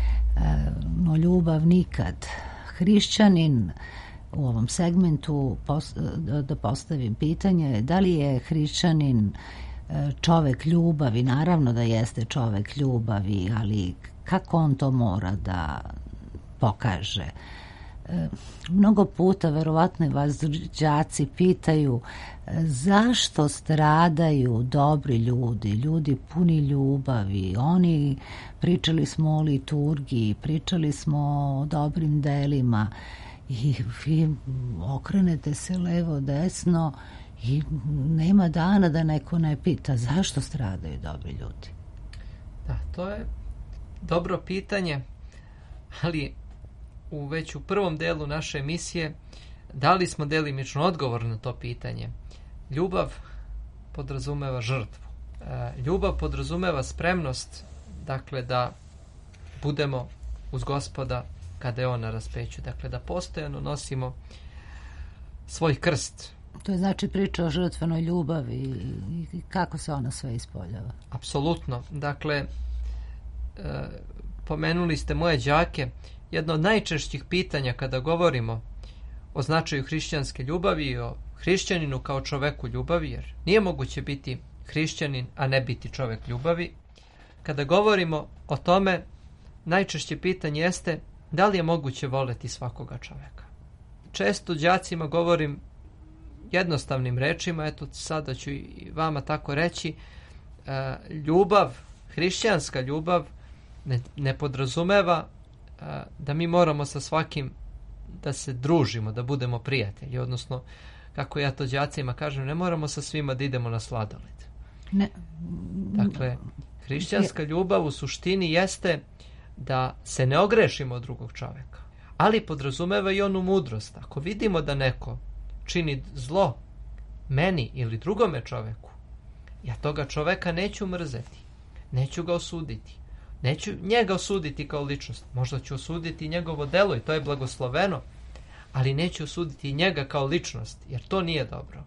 no ljubav nikad. Hrišćanin, u ovom segmentu da postavim pitanje, da li je hrišćanin čovek ljubavi? Naravno da jeste čovek ljubavi, ali kako on to mora da pokaže? Mnogo puta verovatno vas đaci pitaju zašto stradaju dobri ljudi, ljudi puni ljubavi. Oni, pričali smo o liturgiji, pričali smo o dobrim delima i vi okrenete se levo desno i nema dana da neko ne pita zašto stradaju dobri ljudi. Da, to je dobro pitanje, ali već u prvom delu naše emisije dali smo delimično odgovor na to pitanje. Ljubav podrazumeva žrtvu. Ljubav podrazumeva spremnost, dakle, da budemo uz Gospoda kada je on na raspeću. Dakle, da postojano nosimo svoj krst. To je znači priča o žrtvenoj ljubavi i kako se ona sve ispoljava. Apsolutno. Dakle, pomenuli ste moje đake. Jedno od najčešćih pitanja kada govorimo o značaju hrišćanske ljubavi i o hrišćaninu kao čoveku ljubavi, jer nije moguće biti hrišćanin, a ne biti čovek ljubavi. Kada govorimo o tome, najčešće pitanje jeste da li je moguće voleti svakoga čoveka. Često đacima govorim jednostavnim rečima, eto sada ću i vama tako reći, ljubav, hrišćanska ljubav ne podrazumeva da mi moramo sa svakim da se družimo, da budemo prijatelji, odnosno, kako ja to đacima kažem, ne moramo sa svima da idemo na sladoled. Ne. Dakle, hrišćanska ljubav u suštini jeste da se ne ogrešimo od drugog čoveka, ali podrazumeva i onu mudrost. Ako vidimo da neko čini zlo meni ili drugome čoveku, ja toga čoveka neću mrzeti, neću ga osuditi. Neću njega osuditi kao ličnost, možda ću osuditi njegovo delo i to je blagosloveno, ali neću osuditi njega kao ličnost, jer to nije dobro.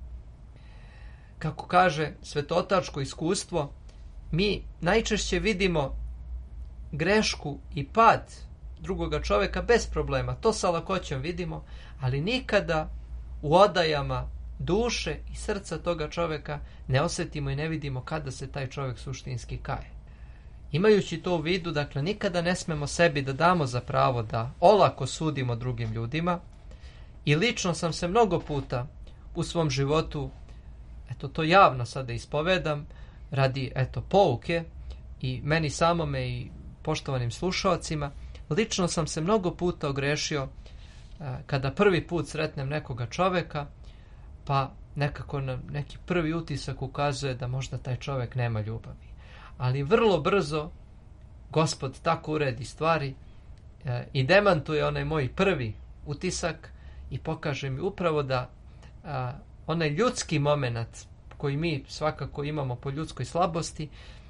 Kako kaže svetotačko iskustvo, mi najčešće vidimo grešku i pad drugoga čoveka bez problema, to sa lakoćom vidimo, ali nikada u odajama duše i srca toga čoveka ne osjetimo i ne vidimo kada se taj čovek suštinski kaje. Imajući to u vidu, dakle, nikada ne smemo sebi da damo za pravo da olako sudimo drugim ljudima i lično sam se mnogo puta u svom životu, eto to javno sada ispovedam, radi eto pouke i meni samome i poštovanim slušaocima, lično sam se mnogo puta ogrešio kada prvi put sretnem nekoga čoveka, pa nekako na neki prvi utisak ukazuje da možda taj čovek nema ljubavi. Ali vrlo brzo Gospod tako uredi stvari i demantuje onaj moj prvi utisak i pokaže mi upravo da onaj ljudski moment koji mi svakako imamo po ljudskoj slabosti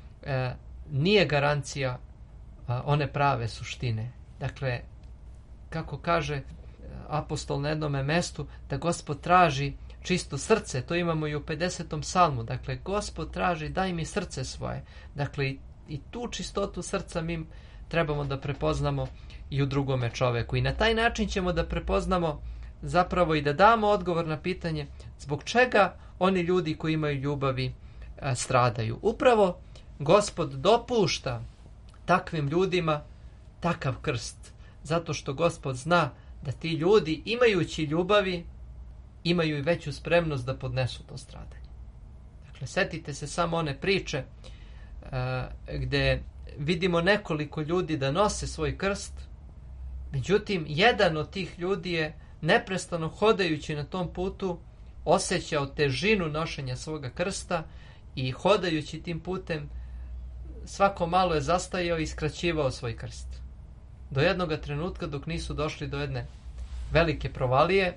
nije garancija one prave suštine. Dakle, kako kaže apostol na jednome mestu, da Gospod traži čisto srce, to imamo i u 50. psalmu. Dakle, Gospod traži daj mi srce svoje. Dakle, i tu čistotu srca mi trebamo da prepoznamo i u drugome čoveku. I na taj način ćemo da prepoznamo zapravo i da damo odgovor na pitanje zbog čega oni ljudi koji imaju ljubavi stradaju. Upravo Gospod dopušta takvim ljudima takav krst, zato što Gospod zna da ti ljudi, imajući ljubavi, imaju i veću spremnost da podnesu to stradanje. Dakle, setite se samo one priče gde vidimo nekoliko ljudi da nose svoj krst, međutim, jedan od tih ljudi je neprestano hodajući na tom putu osjećao težinu nošenja svoga krsta i hodajući tim putem svako malo je zastajao i skraćivao svoj krst. Do jednog trenutka dok nisu došli do jedne velike provalije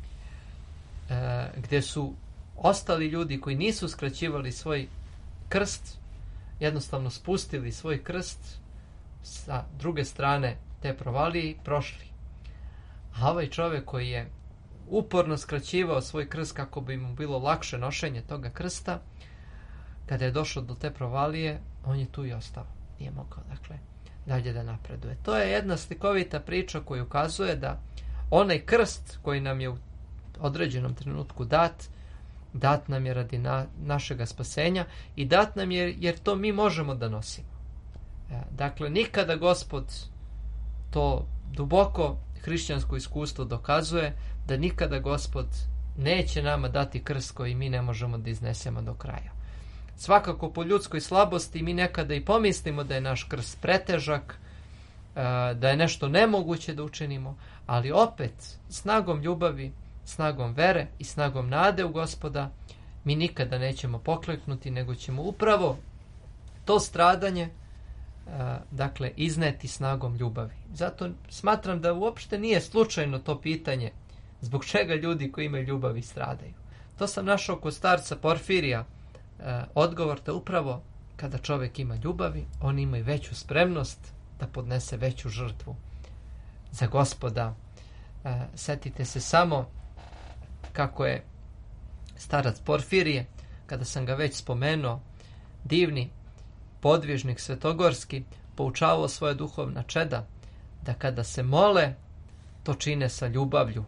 gdje su ostali ljudi koji nisu skraćivali svoj krst, jednostavno spustili svoj krst sa druge strane te provalije i prošli. A ovaj čovjek koji je uporno skraćivao svoj krst kako bi mu bilo lakše nošenje toga krsta, kada je došao do te provalije, on je tu i ostao. Nije mogao, dakle, dalje da napreduje. To je jedna slikovita priča koja ukazuje da onaj krst koji nam je u određenom trenutku dat nam je radi našega spasenja i dat nam je jer to mi možemo da nosimo. Dakle, nikada Gospod, to duboko hrišćansko iskustvo dokazuje, da nikada Gospod neće nama dati krst koji mi ne možemo da iznesemo do kraja. Svakako po ljudskoj slabosti mi nekada i pomislimo da je naš krst pretežak, da je nešto nemoguće da učinimo, ali opet snagom ljubavi, snagom vere i snagom nade u Gospoda mi nikada nećemo pokleknuti, nego ćemo upravo to stradanje dakle izneti snagom ljubavi. Zato smatram da uopšte nije slučajno to pitanje zbog čega ljudi koji imaju ljubavi stradaju. To sam našao kod starca Porfirija, odgovor da upravo kada čovjek ima ljubavi, on ima i veću spremnost da podnese veću žrtvu za Gospoda. Setite se samo kako je starac Porfirije, kada sam ga već spomenuo, divni podvižnik svetogorski, poučavao svoje duhovna čeda da kada se mole, to čine sa ljubavlju.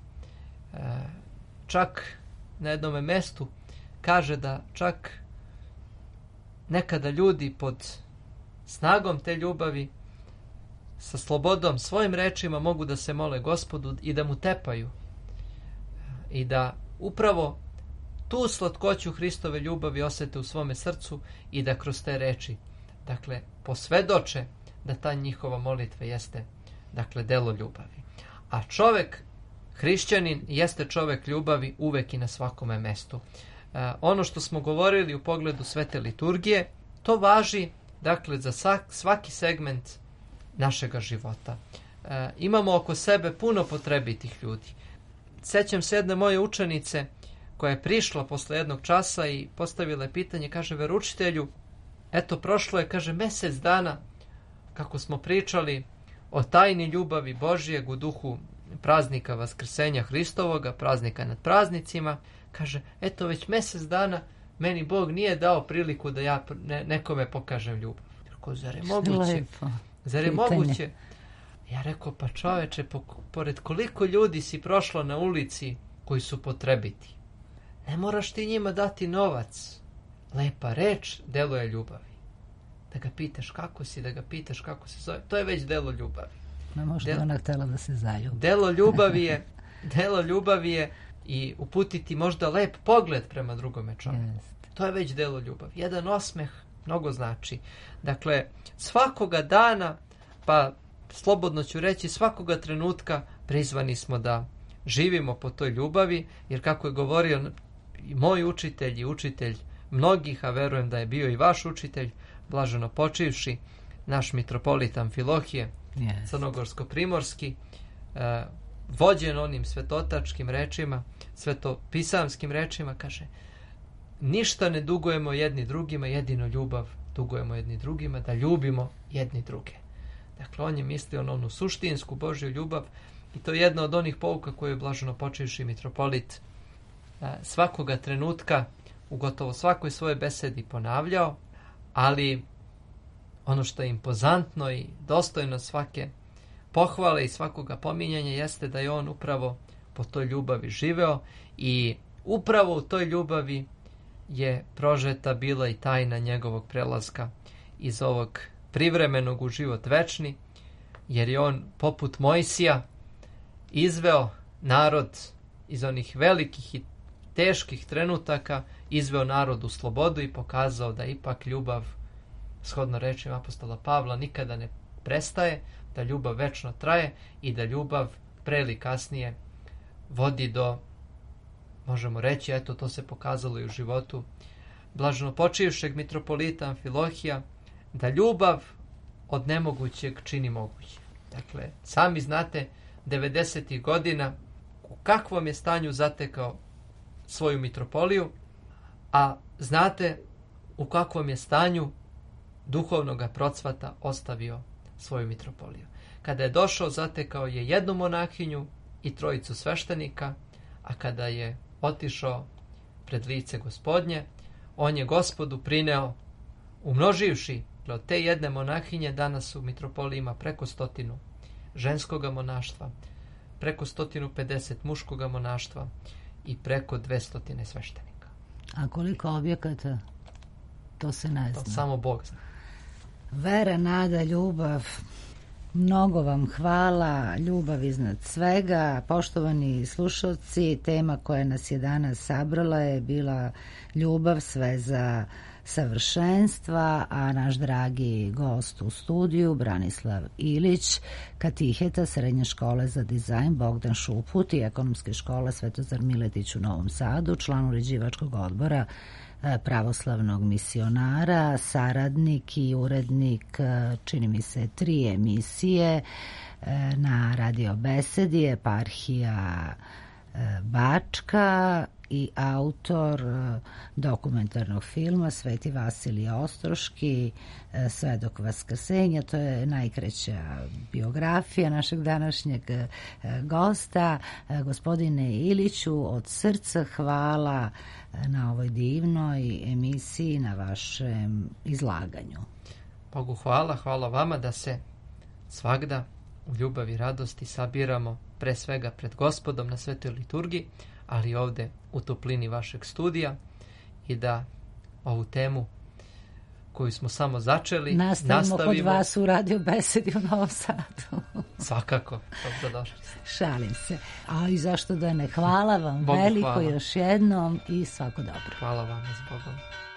Čak na jednom mestu kaže da čak nekada ljudi pod snagom te ljubavi sa slobodom svojim rečima mogu da se mole Gospodu i da mu tepaju i da upravo tu slatkoću Hristove ljubavi osete u svome srcu i da kroz te reči, dakle, posvedoče da ta njihova molitva jeste, dakle, delo ljubavi. A čovjek, hrišćanin, jeste čovjek ljubavi uvek i na svakome mestu. Ono što smo govorili u pogledu svete liturgije, to važi, dakle, za svaki segment našega života. Imamo oko sebe puno potrebitih ljudi. Sećam se jedne moje učenice koja je prišla posle jednog časa i postavila je pitanje, kaže, veroučitelju, eto, prošlo je, kaže, mjesec dana kako smo pričali o tajni ljubavi Božijeg u duhu praznika Vaskrsenja Hristovoga, praznika nad praznicima. Kaže, eto, već mjesec dana meni Bog nije dao priliku da ja nekome pokažem ljubav. Rekao, zar je moguće? Lepo. Zar je moguće? Ja rekao, pa čoveče, pored koliko ljudi si prošla na ulici koji su potrebiti. Ne moraš ti njima dati novac. Lepa reč, delo je ljubavi. Da ga pitaš kako si, da ga pitaš kako se zove, to je već delo ljubavi. Ma možda ona htjela da se zaljubi. Delo ljubavi je i uputiti možda lep pogled prema drugome čovjeku. Yes. To je već delo ljubavi. Jedan osmeh mnogo znači. Dakle, svakoga dana, pa slobodno ću reći, svakoga trenutka prizvani smo da živimo po toj ljubavi, jer kako je govorio i moj učitelj i učitelj mnogih, a verujem da je bio i vaš učitelj, blaženo počivši, naš mitropolit Amfilohije, yes, crnogorsko-primorski, vođen onim svetotačkim rečima, svetopisamskim rečima, kaže, ništa ne dugujemo jedni drugima, jedino ljubav dugujemo jedni drugima, da ljubimo jedni druge. Dakle, on je mislio na onu suštinsku Božju ljubav i to je jedna od onih pouka koju je blaženo počivši mitropolit svakoga trenutka u gotovo svakoj svojoj besedi ponavljao, ali ono što je impozantno i dostojno svake pohvale i svakoga pominjanja jeste da je on upravo po toj ljubavi živeo i upravo u toj ljubavi je prožeta bila i tajna njegovog prelaska iz ovog privremenog u život večni, jer je on poput Mojsija izveo narod iz onih velikih i teških trenutaka, izveo narod u slobodu i pokazao da ipak ljubav, shodno rečima apostola Pavla, nikada ne prestaje, da ljubav večno traje i da ljubav pre ili kasnije vodi do, možemo reći, eto to se pokazalo i u životu blaženopočivšeg mitropolita Amfilohija, da ljubav od nemogućeg čini moguće. Dakle, sami znate 90. godina u kakvom je stanju zatekao svoju mitropoliju, a znate u kakvom je stanju duhovnog procvata ostavio svoju mitropoliju. Kada je došao, zatekao je jednu monahinju i trojicu sveštenika, a kada je otišao pred lice Gospodnje, on je Gospodu prineo, umnoživši od te jedne monahinje, danas u mitropoliji ima preko 100 ženskoga monaštva, preko 150 muškoga monaštva i preko 200 sveštenika. A koliko objekata? To se ne zna. To samo Bog zna. Vera, nada, ljubav. Mnogo vam hvala, ljubav iznad svega. Poštovani slušalci, tema koja nas je danas sabrala je bila ljubav, sve za savršenstva, a naš dragi gost u studiju, Branislav Ilić, katiheta Srednje škole za dizajn Bogdan Šuput i Ekonomske škole Svetozar Miletić u Novom Sadu, član uređivačkog odbora pravoslavnog misionara, saradnik i urednik, čini mi se, 3 emisije na Radio Besedi, Eparhija Bačka i autor dokumentarnog filma Sveti Vasilije Ostroški, Svedok Vaskrsenja. To je najkraća biografija našeg današnjeg gosta. Gospodine Iliću, od srca hvala na ovoj divnoj emisiji, na vašem izlaganju. Bogu hvala, hvala vama da se svagda u ljubavi i radosti sabiramo pre svega pred Gospodom na svetoj liturgiji, ali ovde u toplini vašeg studija i da ovu temu koju smo samo začeli nastavimo kod vas u Radio Besedi u Novom Sadu. Svakako, dobrodošli. Šalim se. A i zašto da ne? Hvala vam Bogu veliko hvala. Još jednom i svako dobro. Hvala vam, s Bogom.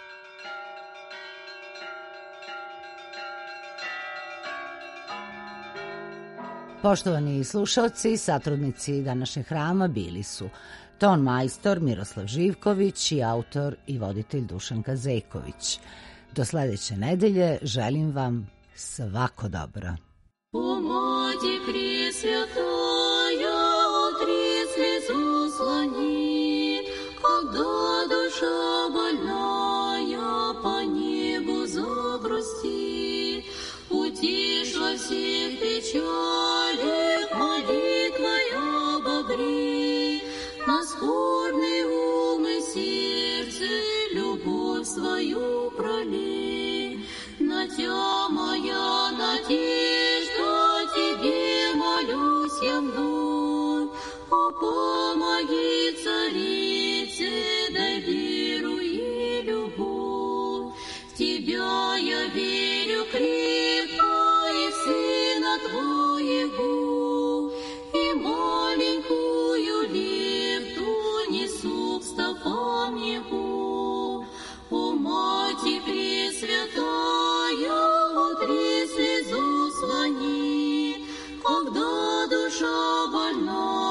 Poštovani slušalci, satrudnici današnjeg hrama bili su ton majstor Miroslav Živković i autor i voditelj Dušan Kazeković. Do sledeće nedelje želim vam svako dobro. Помоги Пресвятая, отри слезу слони, когда душа больная по небу загрустит, утишла всех печали, молитвой обогри, на скорбный ум и сердце любовь свою пролей, на тя моя надежда, тебе молюсь я вновь, о, помоги, царице, дай веру и любовь, в тебя я верю крепко и в Сына Твоего, и маленькую лепту несу к стопам Его, о, Мати Пресвятая, отри слезу слони, когда душа больна